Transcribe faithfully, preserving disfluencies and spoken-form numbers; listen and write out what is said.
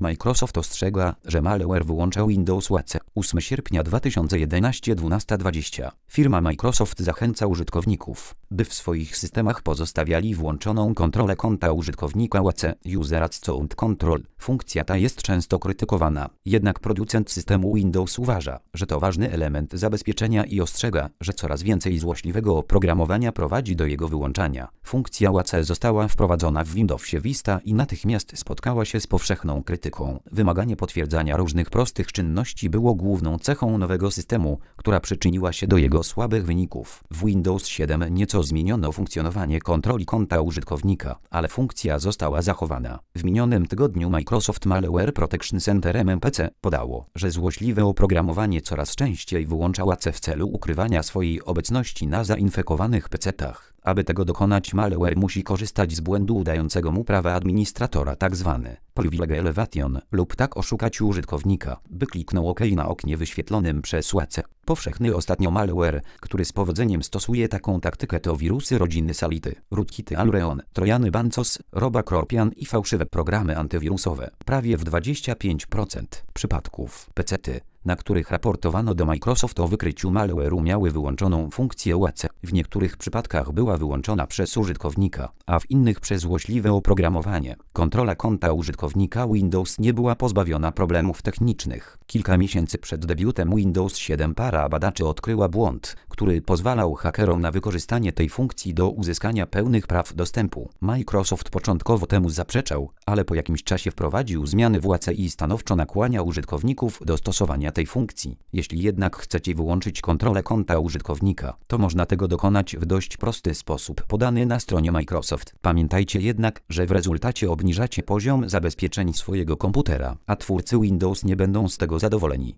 Microsoft ostrzega, że malware wyłącza Windows O C. ósmego sierpnia dwa tysiące jedenastego dwunasta dwadzieścia. Firma Microsoft zachęca użytkowników, by w swoich systemach pozostawiali włączoną kontrolę konta użytkownika O C User Account Control. Funkcja ta jest często krytykowana, jednak producent systemu Windows uważa, że to ważny element zabezpieczenia i ostrzega, że coraz więcej złośliwego oprogramowania prowadzi do jego wyłączania. Funkcja O C została wprowadzona w Windowsie Vista i natychmiast spotkała się z powszechną krytyką. Wymaganie potwierdzania różnych prostych czynności było główną cechą nowego systemu, która przyczyniła się do jego słabych wyników. W Windows siedem nieco zmieniono funkcjonowanie kontroli konta użytkownika, ale funkcja została zachowana. W minionym tygodniu Microsoft Malware Protection Center M M P C podało, że złośliwe oprogramowanie coraz częściej wyłącza O C w celu ukrywania swojej obecności na zainfekowanych pecetach. Aby tego dokonać, malware musi korzystać z błędu udającego mu prawa administratora, tzw. privilege elevation, lub tak oszukać użytkownika, by kliknął OK na oknie wyświetlonym przez O C. Powszechny ostatnio malware, który z powodzeniem stosuje taką taktykę, to wirusy rodziny Sality, rootkity Alreon, trojany Banzos, Robacorpian i fałszywe programy antywirusowe. Prawie w dwadzieścia pięć procent przypadków pecety, na których raportowano do Microsoft o wykryciu malware'u, miały wyłączoną funkcję O C. W niektórych przypadkach była wyłączona przez użytkownika, a w innych przez złośliwe oprogramowanie. Kontrola konta użytkownika Windows nie była pozbawiona problemów technicznych. Kilka miesięcy przed debiutem Windows siedem para badaczy odkryła błąd, który pozwalał hakerom na wykorzystanie tej funkcji do uzyskania pełnych praw dostępu. Microsoft początkowo temu zaprzeczał, ale po jakimś czasie wprowadził zmiany w O C i stanowczo nakłania użytkowników do stosowania tej funkcji. Jeśli jednak chcecie wyłączyć kontrolę konta użytkownika, to można tego dokonać w dość prosty sposób podany na stronie Microsoft. Pamiętajcie jednak, że w rezultacie obniżacie poziom zabezpieczeń swojego komputera, a twórcy Windows nie będą z tego zadowoleni.